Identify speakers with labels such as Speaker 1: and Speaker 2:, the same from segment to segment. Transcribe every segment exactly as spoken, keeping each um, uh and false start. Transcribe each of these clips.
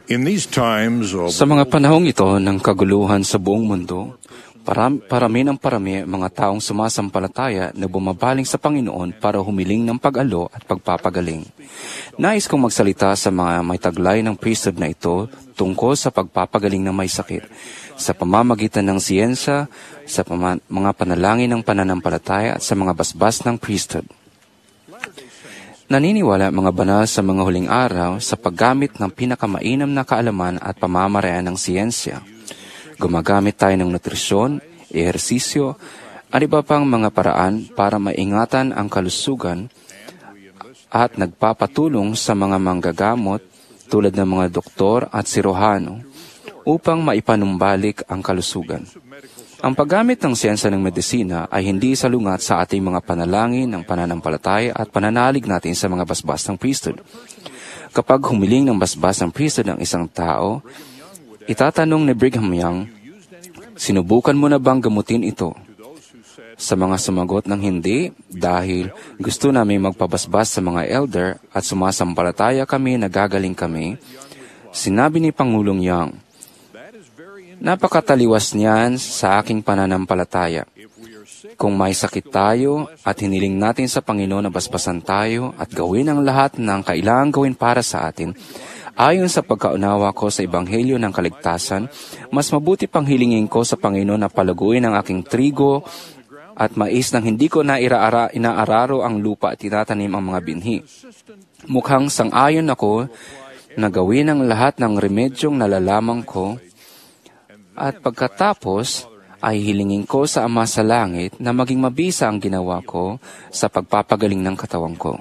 Speaker 1: In these times of
Speaker 2: Sa mga panahong ito ng kaguluhan sa buong mundo, param, parami ng parami mga taong sumasampalataya na bumabaling sa Panginoon para humiling ng pag-alo at pagpapagaling. Nais kong magsalita sa mga may taglay ng priesthood na ito tungkol sa pagpapagaling ng may sakit, sa pamamagitan ng siyensya, sa pama- mga panalangin ng pananampalataya at sa mga basbas ng priesthood. Naniniwala mga banal sa mga huling araw sa paggamit ng pinakamainam na kaalaman at pamamaraan ng siyensya. Gumagamit tayo ng nutrisyon, ehersisyo, at iba pang mga paraan para maingatan ang kalusugan at nagpapatulong sa mga manggagamot tulad ng mga doktor at sirohano upang maipanumbalik ang kalusugan. Ang paggamit ng siyensya ng medisina ay hindi salungat sa ating mga panalangin ng pananampalataya at pananalig natin sa mga basbas ng priesthood. Kapag humiling ng basbas ng priesthood ng isang tao, itatanong ni Brigham Young, sinubukan mo na bang gamutin ito? Sa mga sumagot ng hindi, dahil gusto namin magpabasbas sa mga elder at sumasampalataya kami na gagaling kami, sinabi ni Pangulong Young, napakataliwas niyan sa aking pananampalataya. Kung may sakit tayo at hiniling natin sa Panginoon na basbasan tayo at gawin ang lahat ng kailangang gawin para sa atin, ayon sa pagkaunawa ko sa Ebanghelyo ng Kaligtasan, mas mabuti pang hilingin ko sa Panginoon na palaguin ang aking trigo at mais nang hindi ko na iraara, inaararo ang lupa at tinatanim ang mga binhi. Mukhang sang-ayon ako na gawin ang lahat ng remedyong nalalaman ko at pagkatapos ay hilingin ko sa Ama sa Langit na maging mabisa ang ginawa ko sa pagpapagaling ng katawan ko.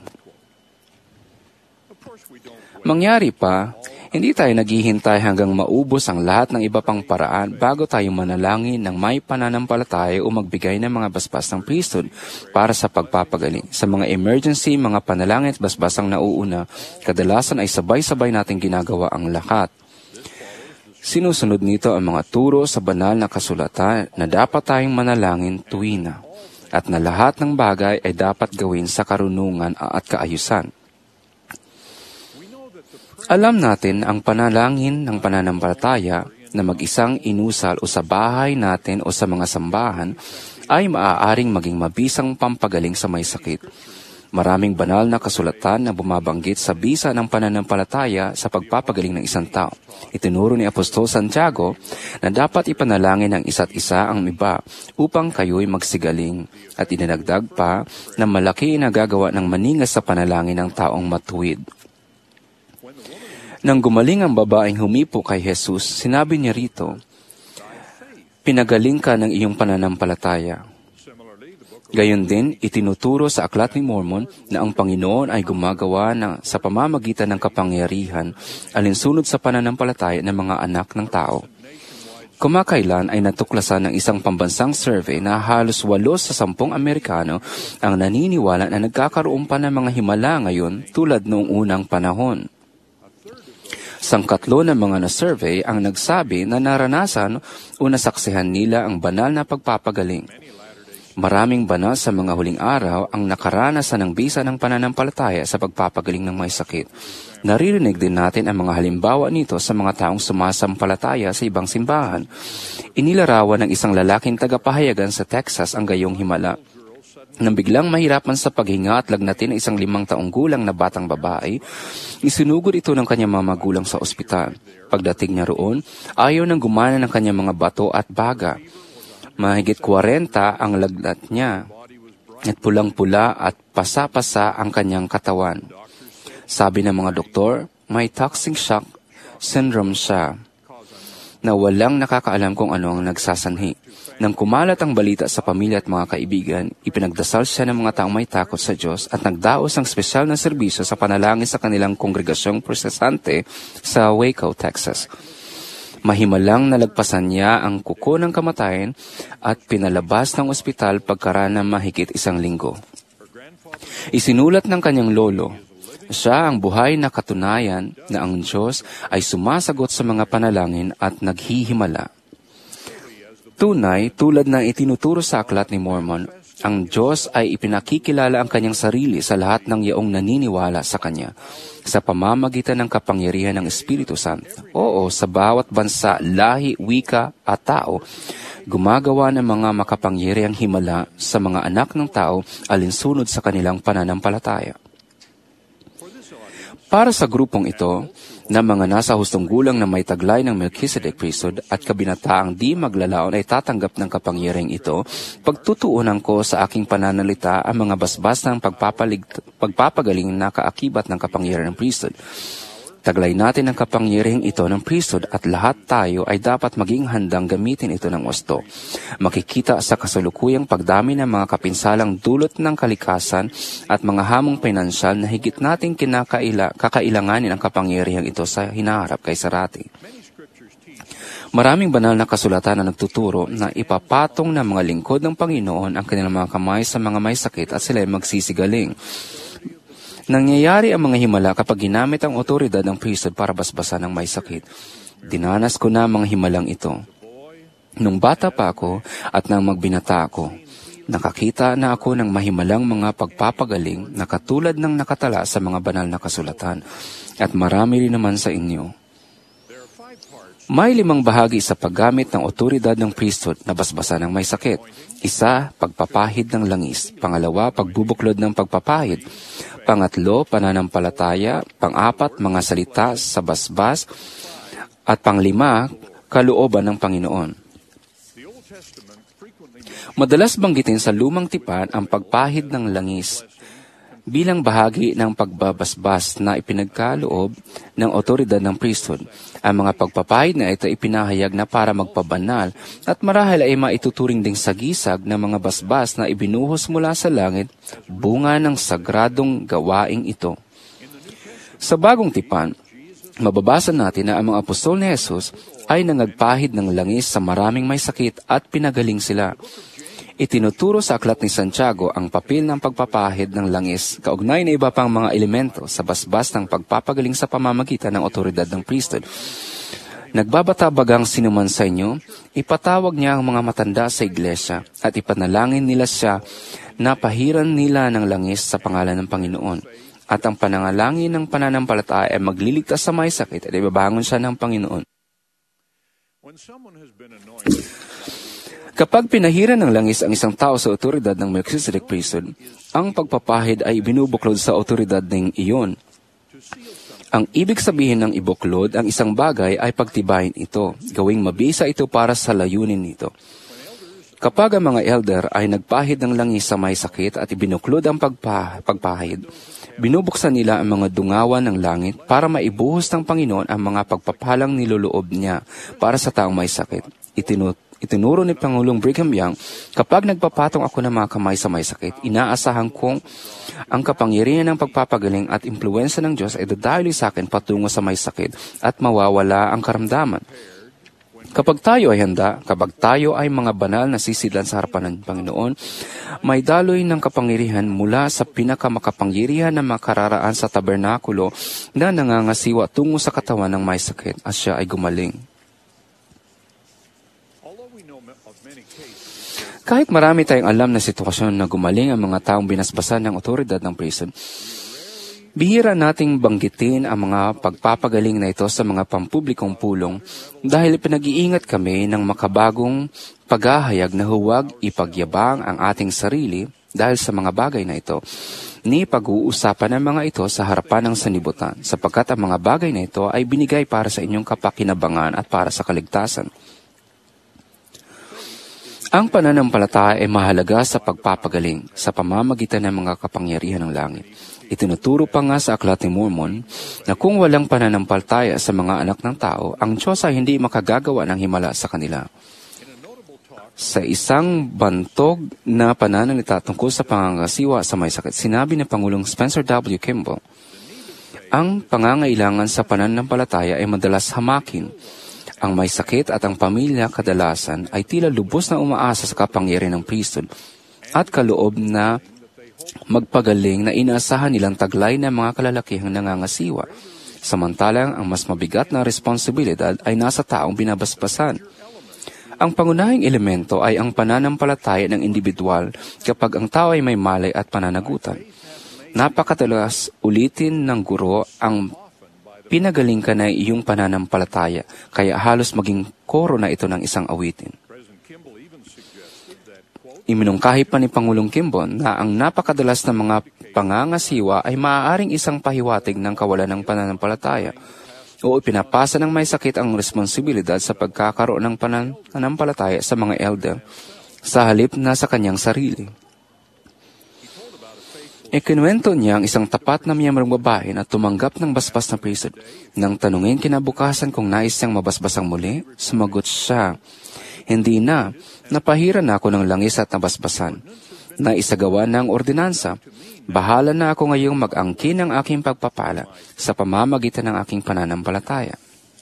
Speaker 2: Mangyari pa, hindi tayo naghihintay hanggang maubos ang lahat ng iba pang paraan bago tayo manalangin ng may pananampalataya o magbigay ng mga basbas ng priesthood para sa pagpapagaling. Sa mga emergency, mga panalangin at basbas ang nauuna, kadalasan ay sabay-sabay natin ginagawa ang lahat. Sinusunod nito ang mga turo sa banal na kasulatan na dapat tayong manalangin tuwina at na lahat ng bagay ay dapat gawin sa karunungan at kaayusan. Alam natin ang panalangin ng pananampalataya na mag-isang inusal o sa bahay natin o sa mga sambahan ay maaaring maging mabisang pampagaling sa may sakit. Maraming banal na kasulatan na bumabanggit sa bisa ng pananampalataya sa pagpapagaling ng isang tao. Itinuro ni Apostol Santiago na dapat ipanalangin ng isa't isa ang iba upang kayo'y magsigaling at idinagdag pa na malaki nagagawa ng maningas sa panalangin ng taong matuwid. Nang gumaling ang babaeng humipo kay Jesus, sinabi niya rito, pinagaling ka ng iyong pananampalataya. Gayon din, itinuturo sa Aklat ni Mormon na ang Panginoon ay gumagawa na, sa pamamagitan ng kapangyarihan alinsunod sa pananampalataya ng mga anak ng tao. Kumakailan ay natuklasan ng isang pambansang survey na halos walo sa sampung Amerikano ang naniniwala na nagkakaroon pa ng mga himala ngayon tulad noong unang panahon. Sangkatlo ng mga na-survey ang nagsabi na naranasan o nasaksihan nila ang banal na pagpapagaling. Maraming banal sa mga huling araw ang nakaranasan ng bisa ng pananampalataya sa pagpapagaling ng may sakit. Naririnig din natin ang mga halimbawa nito sa mga taong sumasampalataya sa ibang simbahan. Inilarawan ng isang lalaking tagapahayagan sa Texas ang gayong himala. Nang biglang mahirapan sa paghinga at lagnatin ng isang limang taong gulang na batang babae, isinugod ito ng kanyang mga magulang sa ospital. Pagdating niya roon, ayaw nang gumana ng kanyang mga bato at baga. Mahigit kwarenta ang lagnat niya at pulang-pula at pasa-pasa ang kanyang katawan. Sabi ng mga doktor, may toxic shock syndrome siya na walang nakakaalam kung ano ang nagsasanhi. Nang kumalat ang balita sa pamilya at mga kaibigan, ipinagdasal siya ng mga taong may takot sa Diyos at nagdaos ng espesyal na serbisyo sa panalangin sa kanilang kongregasyong protestante sa Waco, Texas. Mahimalang nalagpasan niya ang kuko ng kamatayan at pinalabas ng ospital pagkaraan ng mahigit isang linggo. Isinulat ng kanyang lolo, siya ang buhay na katunayan na ang Diyos ay sumasagot sa mga panalangin at naghihimala. Tunay, tulad ng itinuturo sa Aklat ni Mormon, Ang Diyos ay ipinakikilala ang kanyang sarili sa lahat ng yaong naniniwala sa Kanya sa pamamagitan ng kapangyarihan ng Espiritu Santo. Oo, sa bawat bansa, lahi, wika at tao, gumagawa ng mga makapangyarihang himala sa mga anak ng tao alinsunod sa kanilang pananampalataya. Para sa grupong ito, na mga nasa hustong gulang na may taglay ng Melchizedek priesthood at kabinataang di maglalaon ay tatanggap ng kapangyarihang ito, pagtutuunan ko sa aking pananalita ang mga basbas ng pagpapagaling na kaakibat ng kapangyarihan ng priesthood. Taglay natin ang kapangyarihang ito ng priesthood at lahat tayo ay dapat maging handang gamitin ito ng wasto. Makikita sa kasalukuyang pagdami ng mga kapinsalang dulot ng kalikasan at mga hamong pinansyal na higit nating kinakaila, kakailanganin ang kapangyarihang ito sa hinaharap kay Sarati. Maraming banal na kasulatan na nagtuturo na ipapatong ng mga lingkod ng Panginoon ang kanilang mga kamay sa mga may sakit at sila ay magsisigaling. Nangyayari ang mga himala kapag ginamit ang otoridad ng priesthood para basbasan ng may sakit. Dinanas ko na mga himalang ito. Nung bata pa ako at nang magbinata ako, nakakita na ako ng mahimalang mga pagpapagaling na katulad ng nakatala sa mga banal na kasulatan. At marami rin naman sa inyo. May limang bahagi sa paggamit ng otoridad ng priesthood na basbasan ng may sakit. Isa, pagpapahid ng langis. Pangalawa, pagbubuklod ng pagpapahid. Pangatlo, pananampalataya. Pang-apat, mga salita sa basbas. At panglima, kalooban ng Panginoon. Madalas banggitin sa lumang tipan ang pagpahid ng langis bilang bahagi ng pagbabasbas na ipinagkaloob ng otoridad ng priesthood. Ang mga pagpapahid na ito ipinahayag na para magpabanal at marahil ay maituturing ding sagisag ng mga basbas na ibinuhos mula sa langit, bunga ng sagradong gawaing ito. Sa bagong tipan, mababasa natin na ang mga apostol ni Jesus ay nangagpahid ng langis sa maraming may sakit at pinagaling sila. Itinuturo sa aklat ni Santiago ang papel ng pagpapahid ng langis, kaugnay na iba pang mga elemento sa basbas ng pagpapagaling sa pamamagitan ng otoridad ng priesthood. Nagbabatabagang sinuman sa inyo, ipatawag niya ang mga matanda sa iglesia at ipanalangin nila siya na pahiran nila ng langis sa pangalan ng Panginoon. At ang panangalangin ng pananampalataya ay magliligtas sa may sakit at ibabangon siya ng Panginoon. Kapag pinahiran ng langis ang isang tao sa otoridad ng Melchizedek priesthood, ang pagpapahid ay binubuklod sa otoridad ng iyon. Ang ibig sabihin ng ibuklod ang isang bagay ay pagtibayin ito, gawing mabisa ito para sa layunin nito. Kapag ang mga elder ay nagpahid ng langis sa may sakit at ibinuklod ang pagpa- pagpahid, binubuksan nila ang mga dungawan ng langit para maibuhos ng Panginoon ang mga pagpapalang niloloob niya para sa taong may sakit. Itinut Itinuro ni Pangulong Brigham Young, kapag nagpapatong ako ng mga kamay sa may sakit, inaasahan kong ang kapangyarihan ng pagpapagaling at impluensya ng Diyos ay dadaloy sa akin patungo sa may sakit at mawawala ang karamdaman. Kapag tayo ay handa, kapag tayo ay mga banal na sisidlan sa harapan ng Panginoon, may daloy ng kapangyarihan mula sa pinakamakapangyarihan na makararaan sa tabernakulo na nangangasiwa tungo sa katawan ng may sakit at siya ay gumaling. Kahit marami tayong alam na sitwasyon na gumaling ang mga taong binasbasan ng otoridad ng priesthood, bihira nating banggitin ang mga pagpapagaling na ito sa mga pampublikong pulong dahil pinag-iingat kami ng makabagong paghahayag na huwag ipagyabang ang ating sarili dahil sa mga bagay na ito. Ni pag-uusapan ang mga ito sa harapan ng sanlibutan sapagkat ang mga bagay na ito ay binigay para sa inyong kapakinabangan at para sa kaligtasan. Ang pananampalataya ay mahalaga sa pagpapagaling sa pamamagitan ng mga kapangyarihan ng langit. Itinuturo pa nga sa Aklat ni Mormon na kung walang pananampalataya sa mga anak ng tao, ang Diyos ay hindi makagagawa ng himala sa kanila. Sa isang bantog na pananalita tungkol sa pangangasiwa sa may sakit, sinabi ni Pangulong Spencer W. Kimball, ang pangangailangan sa pananampalataya ay madalas hamakin. Ang may sakit at ang pamilya kadalasan ay tila lubos na umaasa sa kapangyarihan ng priesthood at kaloob na magpagaling na inaasahan nilang taglay ng mga kalalakihang nangangasiwa. Samantalang ang mas mabigat na responsibilidad ay nasa taong binabasbasan. Ang pangunahing elemento ay ang pananampalataya ng individual kapag ang tao ay may malay at pananagutan. Napakadalas ulitin ng guro ang pinagaling ka na iyong pananampalataya, kaya halos maging koro na ito ng isang awitin. Iminungkahi pa ni Pangulong Kimbon na ang napakadalas na mga pangangasiwa ay maaaring isang pahiwatig ng kawalan ng pananampalataya o ipinapasa ng may sakit ang responsibilidad sa pagkakaroon ng pananampalataya sa mga elder sa halip na sa kanyang sarili. Ikinuwento niya ang isang tapat na miyembrong babae na tumanggap ng basbas na priesthood. Nang tanungin kinabukasan kung nais siyang mabasbasang muli, sumagot siya, "Hindi na, napahiran na ako ng langis at nabasbasan. Naisagawa na ang ordinansa. Bahala na ako ngayong mag-angkin ng aking pagpapala sa pamamagitan ng aking pananampalataya."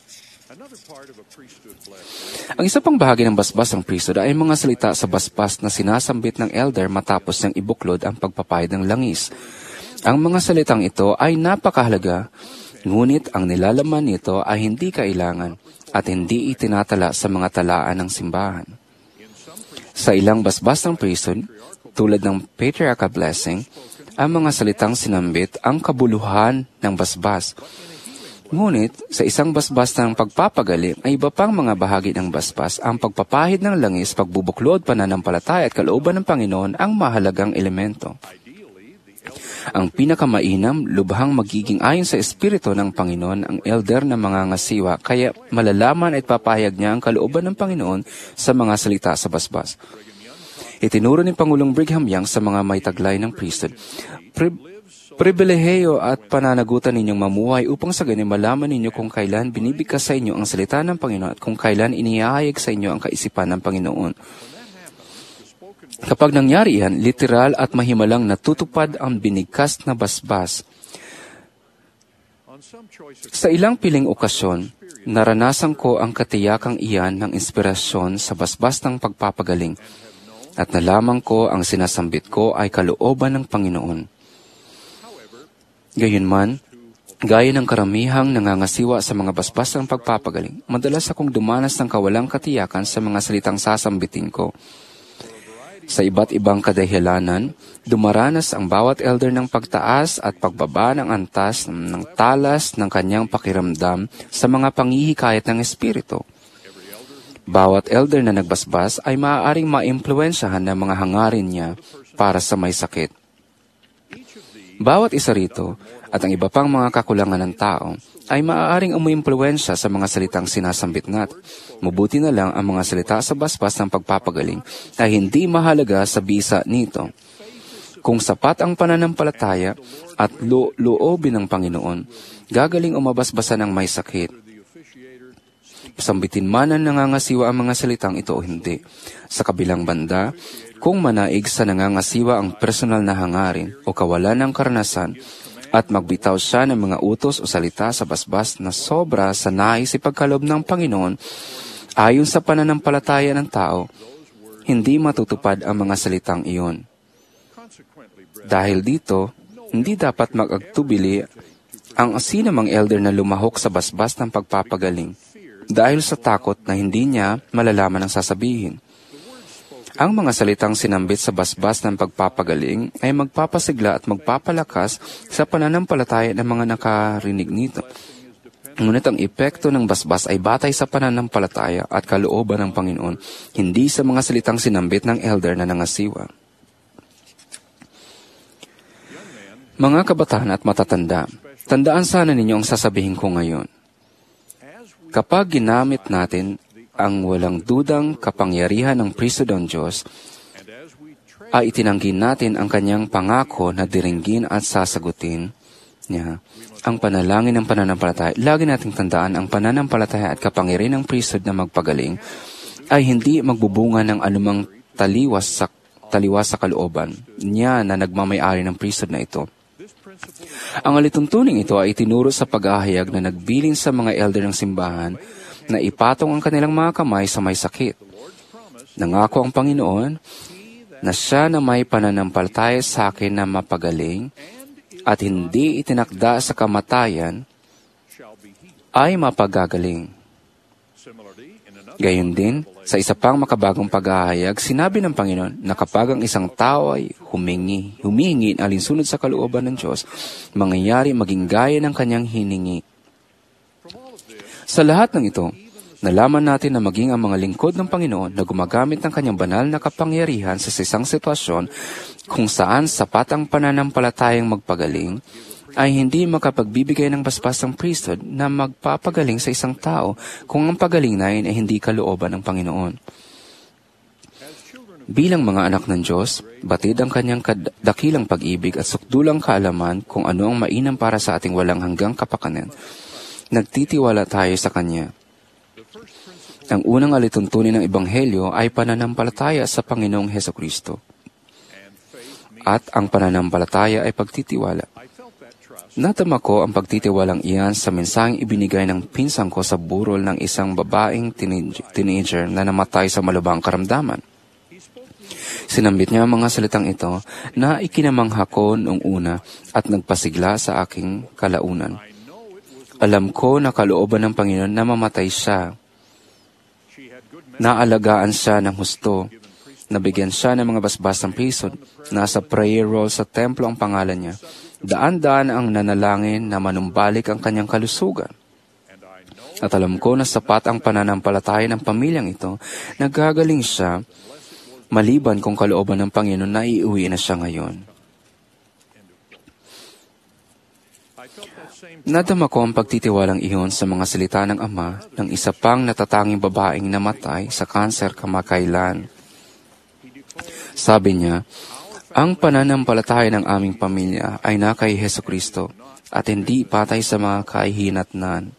Speaker 2: Ang isa pang bahagi ng basbas ng priesthood ay mga salita sa basbas na sinasambit ng elder matapos niyang ibuklod ang pagpapahid ng langis. Ang mga salitang ito ay napakahalaga, ngunit ang nilalaman nito ay hindi kailangan at hindi itinatala sa mga talaan ng simbahan. Sa ilang basbas ng priesthood, tulad ng patriarchal blessing, ang mga salitang sinambit ang kabuluhan ng basbas. Ngunit, sa isang basbas ng pagpapagali ay iba pang mga bahagi ng basbas, ang pagpapahid ng langis, pagbubuklod, pananampalataya at kalooban ng Panginoon ang mahalagang elemento. Ang pinakamainam, lubhang magiging ayon sa Espiritu ng Panginoon ang elder na mga ngasiwa, kaya malalaman at papahayag niya ang kalooban ng Panginoon sa mga salita sa basbas. Itinuro ni Pangulong Brigham Young sa mga may taglay ng priesthood, Pri- Pribileheyo at pananagutan ninyong mamuhay upang sa ganyan malaman ninyo kung kailan binibigkas sa inyo ang salita ng Panginoon at kung kailan inihahayag sa inyo ang kaisipan ng Panginoon. Kapag nangyari yan, literal at mahimalang natutupad ang binigkas na basbas. Sa ilang piling okasyon, naranasan ko ang katiyakang iyan ng inspirasyon sa basbas ng pagpapagaling at nalaman ko ang sinasambit ko ay kalooban ng Panginoon. Gayunman, gaya ng karamihang nangangasiwa sa mga basbas ng pagpapagaling, madalas akong dumanas ng kawalang katiyakan sa mga salitang sasambitin ko. Sa iba't ibang kadahilanan, dumaranas ang bawat elder ng pagtaas at pagbaba ng antas ng talas ng kanyang pakiramdam sa mga panghihikayat ng Espiritu. Bawat elder na nagbasbas ay maaaring maimpluwensyahan ng mga hangarin niya para sa may sakit. Bawat isa rito, at ang iba pang mga kakulangan ng tao, ay maaaring umuimpluwensya sa mga salitang sinasambit natin. Mabuti na lang ang mga salita sa basbas ng pagpapagaling ay hindi mahalaga sa bisa nito. Kung sapat ang pananampalataya at lo- loobin ng Panginoon, gagaling umabasbasa ng may sakit. Sambitin man ang nangangasiwa ang mga salitang ito o hindi. Sa kabilang banda, kung manaig sa nangangasiwa ang personal na hangarin o kawalan ng karanasan at magbitaw siya ng mga utos o salita sa basbas na sobra sa nais ipagkaloob ng Panginoon, ayon sa pananampalataya ng tao, hindi matutupad ang mga salitang iyon. Dahil dito, hindi dapat mag-agtubili ang sinamang elder na lumahok sa basbas ng pagpapagaling dahil sa takot na hindi niya malalaman ang sasabihin. Ang mga salitang sinambit sa basbas ng pagpapagaling ay magpapasigla at magpapalakas sa pananampalataya ng mga nakarinig nito. Ngunit ang epekto ng basbas ay batay sa pananampalataya at kalooban ng Panginoon, hindi sa mga salitang sinambit ng elder na nangasiwa. Mga kabataan at matatanda, tandaan sana ninyo ang sasabihin ko ngayon. Kapag ginamit natin ang walang dudang kapangyarihan ng priesthood ng Diyos, ay itinanggi natin ang kanyang pangako na diringgin at sasagutin niya ang panalangin ng pananampalataya. Lagi nating tandaan ang pananampalataya at kapangyarihan ng priesthood na magpagaling ay hindi magbubunga ng anumang taliwas sa, taliwas sa kalooban niya na nagmamayari ng priesthood na ito. Ang alituntuning ito ay itinuro sa paghahayag na nagbilin sa mga elder ng simbahan na ipatong ang kanilang mga kamay sa may sakit. Nangako ang Panginoon na siya na may pananampalataya sa akin na mapagaling at hindi itinakda sa kamatayan ay mapagagaling. Gayon din, sa isa pang makabagong paghahayag, sinabi ng Panginoon na kapag ang isang tao ay humingi, humihingi alinsunod sa kalooban ng Diyos, mangyayari maging gaya ng kanyang hiningi. Sa lahat ng ito, nalaman natin na maging ang mga lingkod ng Panginoon na gumagamit ng kanyang banal na kapangyarihan sa isang sitwasyon kung saan sapat ang pananampalatayang magpagaling, ay hindi makapagbibigay ng basbasang priesthood na magpapagaling sa isang tao kung ang pagaling na yun ay hindi kalooban ng Panginoon. Bilang mga anak ng Diyos, batid ang kanyang dakilang pag-ibig at sukdulang kaalaman kung ano ang mainam para sa ating walang hanggang kapakanan. Nagtitiwala tayo sa Kanya. Ang unang alituntunin ng Ebanghelyo ay pananampalataya sa Panginoong Hesukristo. At ang pananampalataya ay pagtitiwala. Natama ko ang pagtitiwalang iyan sa mensaheng ibinigay ng pinsang ko sa burol ng isang babaeng teenager na namatay sa malubhang karamdaman. Sinambit niya ang mga salitang ito na ikinamangha ko noong una at nagpasigla sa aking kalaunan. Alam ko na kalooban ng Panginoon na mamatay siya. Naalagaan siya ng husto. Nabigyan siya ng mga basbasang priesthood. Nasa prayer roll sa templo ang pangalan niya. Daan-daan ang nanalangin na manumbalik ang kanyang kalusugan. At alam ko na sapat ang pananampalataya ng pamilyang ito, nagagaling siya, maliban kung kalooban ng Panginoon na iuwi na siya ngayon. Nadama ko ang pagtitiwalang iyon sa mga salita ng Ama ng isa pang natatanging babaeng namatay sa kanser kamakailan. Sabi niya, ang pananampalataya ng aming pamilya ay na kay Hesukristo at hindi patay sa mga kahihinatnan.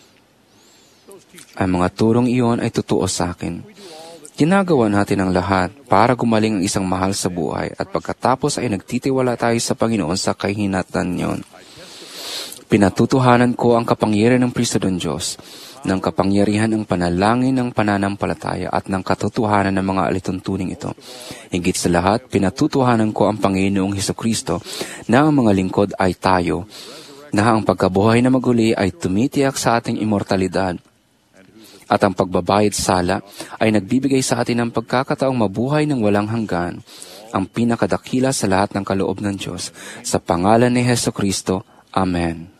Speaker 2: Ang mga turong iyon ay totoo sa akin. Ginagawa natin ang lahat para gumaling ang isang mahal sa buhay at pagkatapos ay nagtitiwala tayo sa Panginoon sa kahihinatnan niyon. Pinatutuhanan ko ang kapangyarihan ng Priesthood ng Diyos, ng kapangyarihan ng panalangin ng pananampalataya at ng katotohanan ng mga alituntuning ito. Higit sa lahat, pinatutuhanan ko ang Panginoong Hesukristo na ang mga lingkod ay tayo, na ang pagkabuhay na maguli ay tumitiyak sa ating immortalidad, at ang pagbabayad sala ay nagbibigay sa atin ng pagkakataong mabuhay ng walang hanggan, ang pinakadakila sa lahat ng kaloob ng Diyos. Sa pangalan ni Hesukristo, Amen.